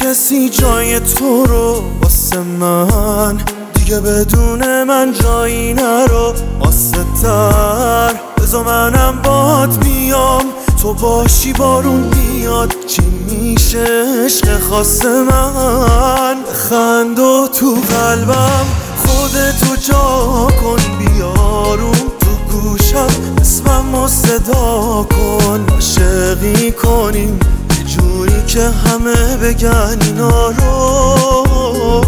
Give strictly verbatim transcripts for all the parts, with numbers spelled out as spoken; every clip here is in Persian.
کسی جای تو رو واسه من دیگه بدون من جایی نرو واسه تر بذار منم باد بیام تو باشی بارون بیاد چی میشه عشق خاص من خند و تو قلبم خودتو جا کن بیارون تو گوشم اسممو صدا کن عاشقی کنیم یه جوری که همه بگن اینا رو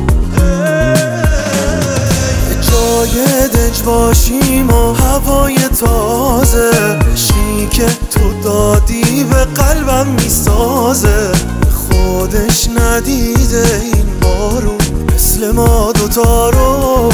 جای دنج باشیم و هوای تازه عشقی که تو دادی به قلبم میسازه خودش ندیده این بارو مثل ما دوتا رو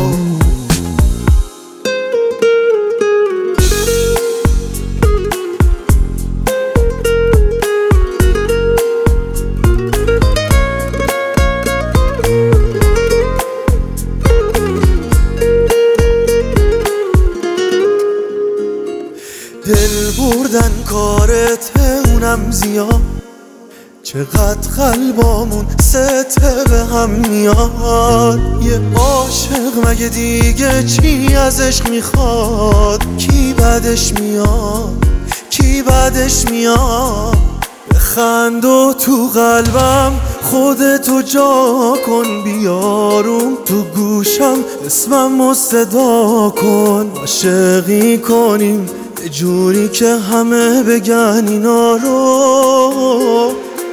دل بردن کارته اونم زیاد چقدر قلبامون سته به هم میاد یه عاشق مگه دیگه چی از عشق میخواد کی بعدش میاد کی بعدش میاد بخند و تو قلبم خودتو جا کن بیارون تو گوشم اسممو صدا کن عاشقی کنیم یه جوری که همه بگن اینا رو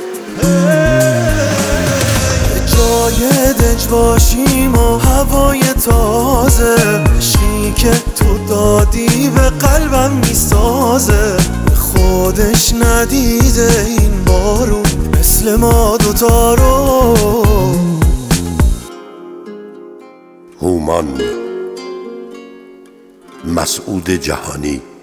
جای دنج باشیم و هوای تازه عشقی که تو دادی به قلبم میسازه خودش ندیده این بارو مثل ما دوتا رو هومان مسعود جهانی